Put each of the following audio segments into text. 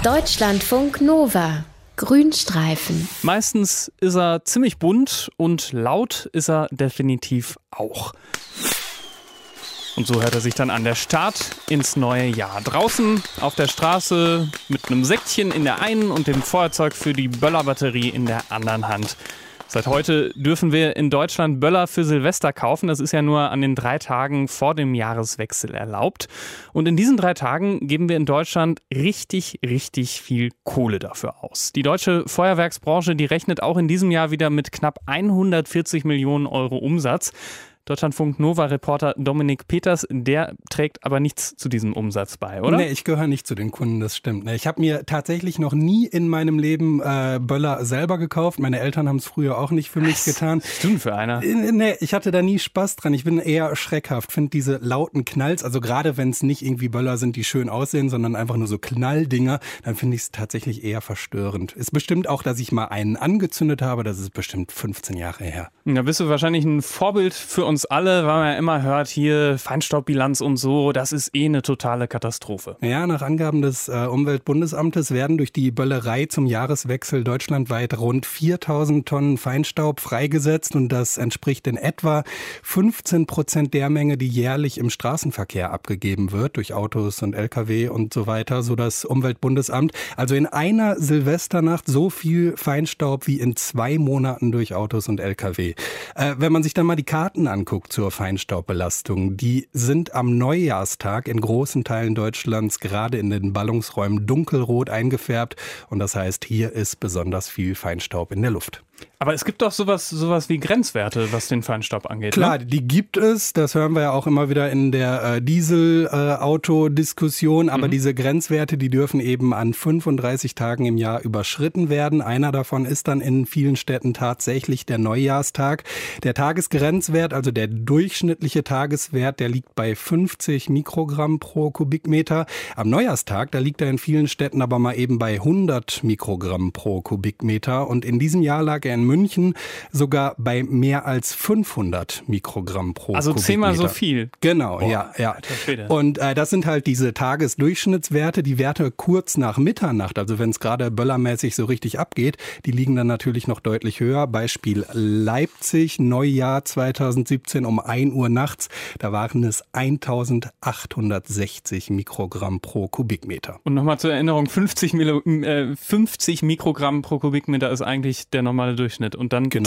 Deutschlandfunk Nova. Grünstreifen. Meistens ist er ziemlich bunt und laut ist er definitiv auch. Und so hört er sich dann an, der Start ins neue Jahr. Draußen auf der Straße mit einem Säckchen in der einen und dem Feuerzeug für die Böllerbatterie in der anderen Hand. Seit heute dürfen wir in Deutschland Böller für Silvester kaufen. Das ist ja nur an den 3 Tagen vor dem Jahreswechsel erlaubt. Und in diesen 3 Tagen geben wir in Deutschland richtig viel Kohle dafür aus. Die deutsche Feuerwerksbranche, die rechnet auch in diesem Jahr wieder mit knapp 140 Millionen Euro Umsatz. Deutschlandfunk Nova-Reporter Dominik Peters, der trägt aber nichts zu diesem Umsatz bei, oder? Nee, ich gehöre nicht zu den Kunden, das stimmt. Ich habe mir tatsächlich noch nie in meinem Leben Böller selber gekauft. Meine Eltern haben es früher auch nicht für mich getan. Was bist du denn für einer? Nee, ich hatte da nie Spaß dran. Ich bin eher schreckhaft, finde diese lauten Knalls, also gerade wenn es nicht irgendwie Böller sind, die schön aussehen, sondern einfach nur so Knalldinger, dann finde ich es tatsächlich eher verstörend. Ist bestimmt auch, dass ich mal einen angezündet habe, das ist bestimmt 15 Jahre her. Da bist du wahrscheinlich ein Vorbild für uns alle, weil man ja immer hört, hier Feinstaubbilanz und so, das ist eine totale Katastrophe. Ja, nach Angaben des Umweltbundesamtes werden durch die Böllerei zum Jahreswechsel deutschlandweit rund 4.000 Tonnen Feinstaub freigesetzt und das entspricht in etwa 15% der Menge, die jährlich im Straßenverkehr abgegeben wird, durch Autos und Lkw und so weiter, so das Umweltbundesamt. Also in einer Silvesternacht so viel Feinstaub wie in 2 Monaten durch Autos und Lkw. Wenn man sich dann mal die Karten anguckt zur Feinstaubbelastung, die sind am Neujahrstag in großen Teilen Deutschlands gerade in den Ballungsräumen dunkelrot eingefärbt und das heißt, hier ist besonders viel Feinstaub in der Luft. Aber es gibt doch sowas wie Grenzwerte, was den Feinstaub angeht. Klar, ne? Die gibt es. Das hören wir ja auch immer wieder in der Diesel-Auto-Diskussion. Aber diese Grenzwerte, die dürfen eben an 35 Tagen im Jahr überschritten werden. Einer davon ist dann in vielen Städten tatsächlich der Neujahrstag. Der Tagesgrenzwert, also der durchschnittliche Tageswert, der liegt bei 50 Mikrogramm pro Kubikmeter. Am Neujahrstag, da liegt er in vielen Städten aber mal eben bei 100 Mikrogramm pro Kubikmeter. Und in diesem Jahr lag er in München sogar bei mehr als 500 Mikrogramm pro Kubikmeter. Also 10-mal so viel. Genau, Boah, ja. Alter Schwede. Und das sind halt diese Tagesdurchschnittswerte, die Werte kurz nach Mitternacht, also wenn es gerade böllermäßig so richtig abgeht, die liegen dann natürlich noch deutlich höher. Beispiel Leipzig, Neujahr 2017 um 1 Uhr nachts, da waren es 1860 Mikrogramm pro Kubikmeter. Und nochmal zur Erinnerung, 50 Mikrogramm pro Kubikmeter ist eigentlich der normale Durchschnitt und dann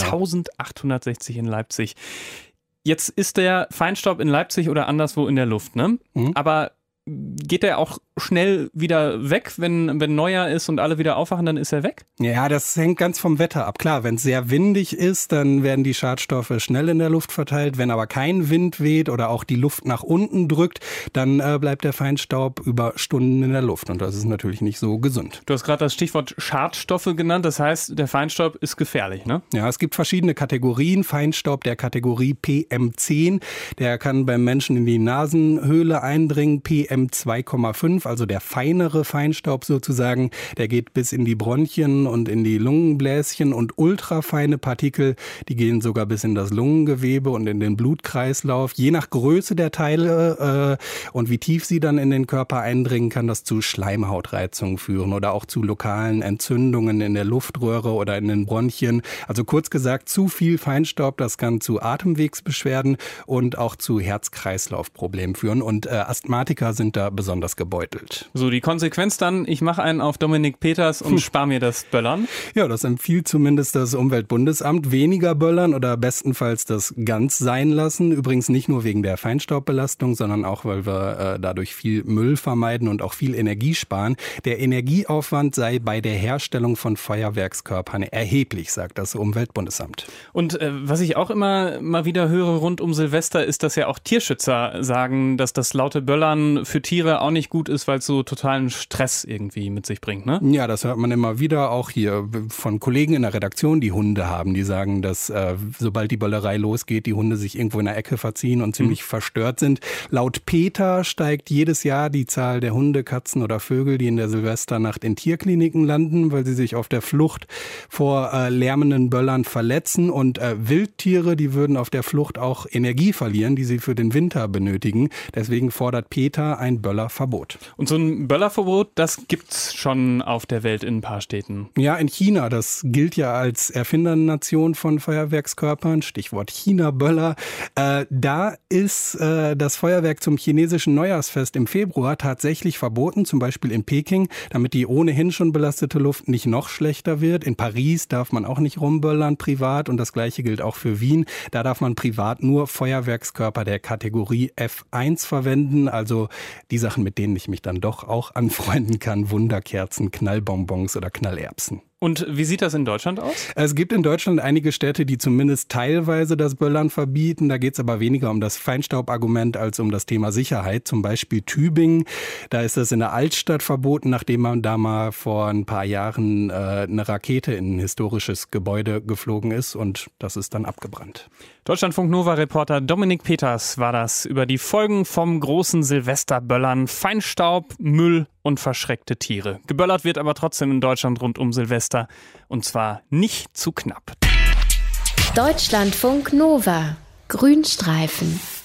1860 in Leipzig. Jetzt ist der Feinstaub in Leipzig oder anderswo in der Luft, ne? Aber geht der auch schnell wieder weg, wenn Neujahr ist und alle wieder aufwachen, dann ist er weg? Ja, das hängt ganz vom Wetter ab. Klar, wenn es sehr windig ist, dann werden die Schadstoffe schnell in der Luft verteilt. Wenn aber kein Wind weht oder auch die Luft nach unten drückt, dann bleibt der Feinstaub über Stunden in der Luft. Und das ist natürlich nicht so gesund. Du hast gerade das Stichwort Schadstoffe genannt. Das heißt, der Feinstaub ist gefährlich, ne? Ja, es gibt verschiedene Kategorien. Feinstaub der Kategorie PM10, der kann beim Menschen in die Nasenhöhle eindringen. PM2,5, also der feinere Feinstaub sozusagen, der geht bis in die Bronchien und in die Lungenbläschen und ultrafeine Partikel, die gehen sogar bis in das Lungengewebe und in den Blutkreislauf. Je nach Größe der Teile und wie tief sie dann in den Körper eindringen, kann das zu Schleimhautreizungen führen oder auch zu lokalen Entzündungen in der Luftröhre oder in den Bronchien. Also kurz gesagt, zu viel Feinstaub, das kann zu Atemwegsbeschwerden und auch zu Herz-Kreislauf-Problemen führen und Asthmatiker sind da besonders gebeutelt. So, die Konsequenz dann, ich mache einen auf Dominik Peters und spare mir das Böllern? Ja, das empfiehlt zumindest das Umweltbundesamt. Weniger böllern oder bestenfalls das ganz sein lassen. Übrigens nicht nur wegen der Feinstaubbelastung, sondern auch, weil wir dadurch viel Müll vermeiden und auch viel Energie sparen. Der Energieaufwand sei bei der Herstellung von Feuerwerkskörpern erheblich, sagt das Umweltbundesamt. Und was ich auch immer mal wieder höre rund um Silvester, ist, dass ja auch Tierschützer sagen, dass das laute Böllern für Tiere auch nicht gut ist, weil es so totalen Stress irgendwie mit sich bringt, ne? Ja, das hört man immer wieder, auch hier von Kollegen in der Redaktion, die Hunde haben. Die sagen, dass sobald die Böllerei losgeht, die Hunde sich irgendwo in der Ecke verziehen und ziemlich verstört sind. Laut PETA steigt jedes Jahr die Zahl der Hunde, Katzen oder Vögel, die in der Silvesternacht in Tierkliniken landen, weil sie sich auf der Flucht vor lärmenden Böllern verletzen. Und Wildtiere, die würden auf der Flucht auch Energie verlieren, die sie für den Winter benötigen. Deswegen fordert PETA ein Böllerverbot. Und so ein Böllerverbot, das gibt's schon auf der Welt in ein paar Städten. Ja, in China, das gilt ja als Erfindernation von Feuerwerkskörpern, Stichwort China-Böller. Da ist das Feuerwerk zum chinesischen Neujahrsfest im Februar tatsächlich verboten, zum Beispiel in Peking, damit die ohnehin schon belastete Luft nicht noch schlechter wird. In Paris darf man auch nicht rumböllern privat und das Gleiche gilt auch für Wien. Da darf man privat nur Feuerwerkskörper der Kategorie F1 verwenden, also die Sachen, mit denen ich mich dann doch auch anfreunden kann, Wunderkerzen, Knallbonbons oder Knallerbsen. Und wie sieht das in Deutschland aus? Es gibt in Deutschland einige Städte, die zumindest teilweise das Böllern verbieten. Da geht es aber weniger um das Feinstaubargument als um das Thema Sicherheit. Zum Beispiel Tübingen. Da ist das in der Altstadt verboten, nachdem man da mal vor ein paar Jahren eine Rakete in ein historisches Gebäude geflogen ist. Und das ist dann abgebrannt. Deutschlandfunk-Nova-Reporter Dominik Peters war das über die Folgen vom großen Silvesterböllern. Feinstaub, Müll und verschreckte Tiere. Geböllert wird aber trotzdem in Deutschland rund um Silvester. Und zwar nicht zu knapp. Deutschlandfunk Nova. Grünstreifen.